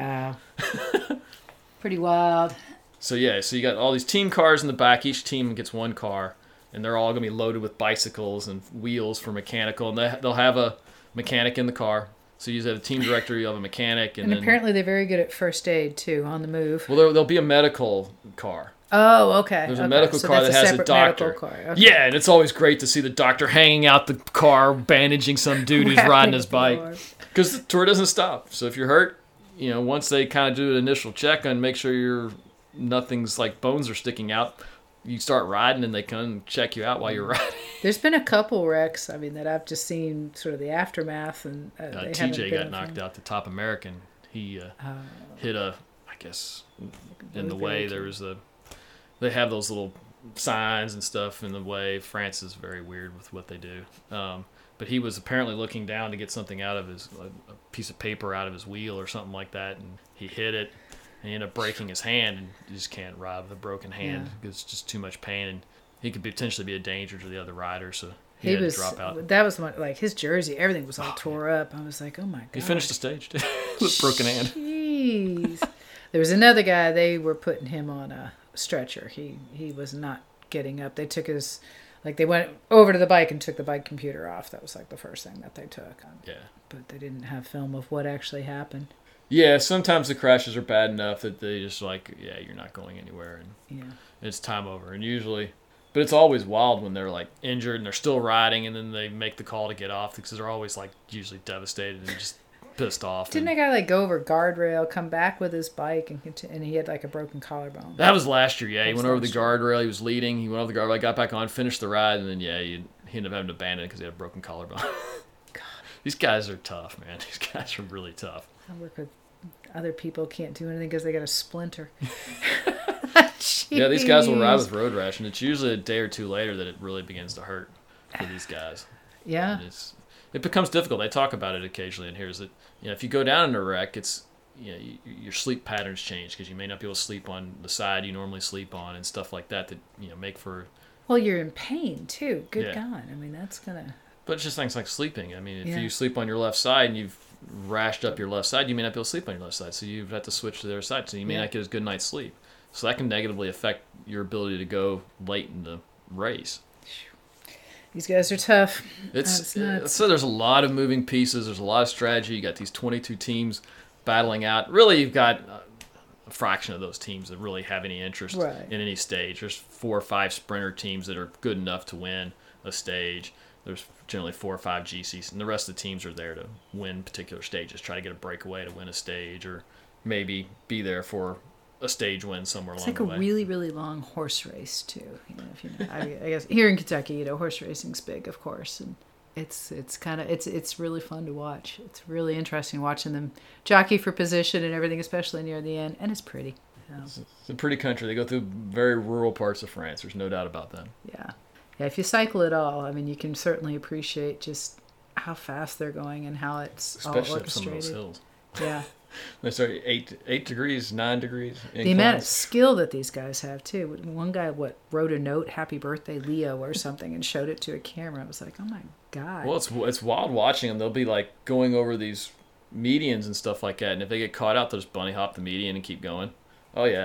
Wow. Pretty wild. So so you got all these team cars in the back. Each team gets one car, and they're all going to be loaded with bicycles and wheels for mechanical. And they'll have a mechanic in the car. So you have a team director, you have a mechanic, and then, apparently they're very good at first aid too, on the move. well, there'll be a medical car. Oh, okay. There's a medical car that has a separate doctor. medical car. Okay. Yeah, and it's always great to see the doctor hanging out the car, bandaging some dude who's riding his bike. Because the tour doesn't stop. So if you're hurt, once they kind of do an initial check and make sure nothing's like bones are sticking out, you start riding and they come and check you out while you're riding. There's been a couple wrecks, that I've just seen sort of the aftermath. And TJ got knocked out, the top American. He hit I guess, in the way there was they have those little signs and stuff in the way. France is very weird with what they do. But he was apparently looking down to get something out of a piece of paper out of his wheel or something like that, and he hit it, and he ended up breaking his hand, and you just can't ride with a broken hand. It's just too much pain, and he could potentially be a danger to the other riders, so he had to drop out. That was one, like his jersey, everything was all tore up. I was like, oh my god. He finished the stage too, with a broken hand. Jeez. There was another guy, they were putting him on a stretcher. He was not getting up. They took his, they went over to the bike and took the bike computer off. That was the first thing that they took. Yeah. But they didn't have film of what actually happened. Yeah, sometimes the crashes are bad enough that they just you're not going anywhere, and it's time over. And usually, but it's always wild when they're injured and they're still riding, and then they make the call to get off because they're always usually devastated and just pissed off. Didn't a guy go over guardrail, come back with his bike, and he had a broken collarbone? That was last year. Yeah, he went over the guardrail. He was leading. He went over the guardrail, got back on, finished the ride, and then he ended up having to abandon it because he had a broken collarbone. God, these guys are tough, man. These guys are really tough. I work with other people can't do anything because they got a splinter. Yeah, these guys will ride with road rash, and it's usually a day or two later that it really begins to hurt for these guys. Yeah. And it becomes difficult. They talk about it occasionally, and here's that if you go down in a wreck, it's your sleep patterns change because you may not be able to sleep on the side you normally sleep on and stuff like that make for. Well, you're in pain too. Good Yeah. God, that's gonna. But it's just things like sleeping. If you sleep on your left side and you've rashed up your left side, you may not be able to sleep on your left side, so you have to switch to the other side, so you may not get as good night's sleep. So that can negatively affect your ability to go late in the race. These guys are tough. So there's a lot of moving pieces. There's a lot of strategy. You got these 22 teams battling out. Really, you've got a fraction of those teams that really have any interest in any stage. There's 4 or 5 sprinter teams that are good enough to win a stage. There's generally 4 or 5 GCs, and the rest of the teams are there to win particular stages, try to get a breakaway to win a stage, or maybe be there for a stage win somewhere along the way. It's a really, really long horse race too. I guess here in Kentucky, horse racing's big, of course, and it's really fun to watch. It's really interesting watching them jockey for position and everything, especially near the end, and it's pretty. It's a pretty country. They go through very rural parts of France. There's no doubt about that. Yeah. If you cycle at all, you can certainly appreciate just how fast they're going and how it's all orchestrated. Especially up some of those hills. Yeah. Sorry, 8 degrees, 9 degrees. The amount of skill that these guys have too. One guy wrote a note, "Happy Birthday, Leo" or something, and showed it to a camera. I was like, oh my God. Well, it's wild watching them. They'll be going over these medians and stuff like that, and if they get caught out, they'll just bunny hop the median and keep going. Oh yeah,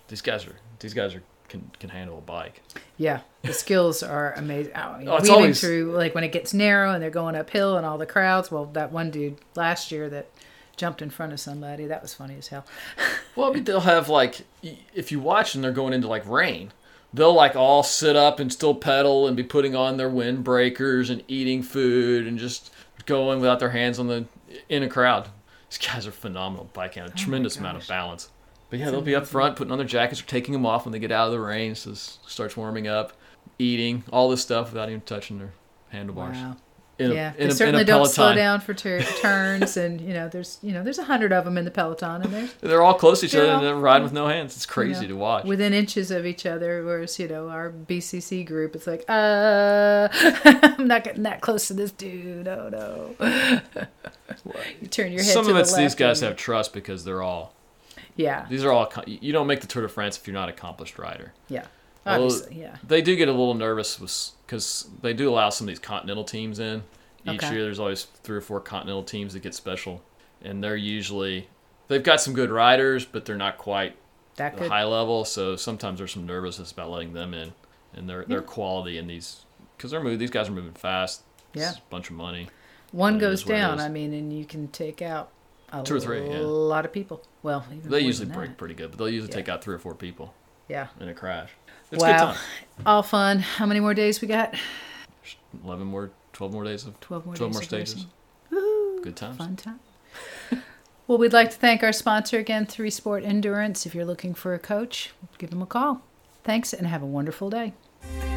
these guys can handle a bike. Yeah, the skills are amazing. It's Weaving always through, like when it gets narrow and they're going uphill and all the crowds. Well, that one dude last year that jumped in front of somebody, that was funny as hell. Well, I mean, they'll have like, if you watch and they're going into like rain, they'll like all sit up and still pedal and be putting on their windbreakers and eating food and just going without their hands in a crowd. These guys are phenomenal biking, a tremendous amount of balance. But yeah, they'll be up front putting on their jackets or taking them off when they get out of the rain, so it starts warming up, eating, all this stuff without even touching their handlebars. Wow. They certainly don't slow down for turns, and there's 100 of them in the peloton, and they're all close to each other and they're riding with no hands. It's crazy to watch. Within inches of each other, whereas our BCC group, it's like, I'm not getting that close to this dude. Oh no! You turn your head. Some to of the it's left these guys have trust because they're all. Yeah. These are all. You don't make the Tour de France if you're not an accomplished rider. Yeah. Obviously, yeah. They do get a little nervous because they do allow some of these continental teams in. Each year there's always 3 or 4 continental teams that get special. And they've got some good riders, but they're not quite that the high level. So sometimes there's some nervousness about letting them in and their quality in these. Because these guys are moving fast. Yeah. It's a bunch of money. One goes down, and you can take out 2 or 3, a lot of people. Well, even they usually break pretty good, but they'll usually take out 3 or 4 people. Yeah. In a crash. It's a good time. All fun. How many more days we got? 12 more days of 12 more stages. Woohoo! Good times. Fun time. Well, we'd like to thank our sponsor again, 3 Sport Endurance. If you're looking for a coach, give them a call. Thanks, and have a wonderful day.